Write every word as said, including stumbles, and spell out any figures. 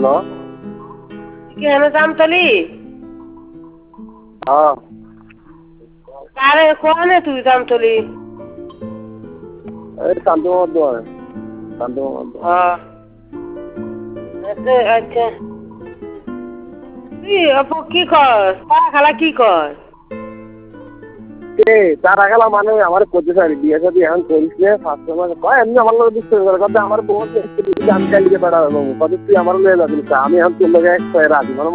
Hello কি হলো জামতলি? হ্যাঁ আরে কোনে তুই জামতলি? এই শান্ত মধ্যে শান্ত মধ্যে হ্যাঁ আচ্ছা আচ্ছা তুই আপু কি কর তারা খালা কি কর? কে তারা গেলা মানে আমার করতে চাই বিয়ে সাথে এখন করিস নে ফার্স্ট মানে কয় এমনি আমার লোক বিশ্বাস করে কথা আমার বউ আমি কালিকে বেড়া কত তুই আমার লয়ে যাবি আমি এখন তোর লগে রাজি মানে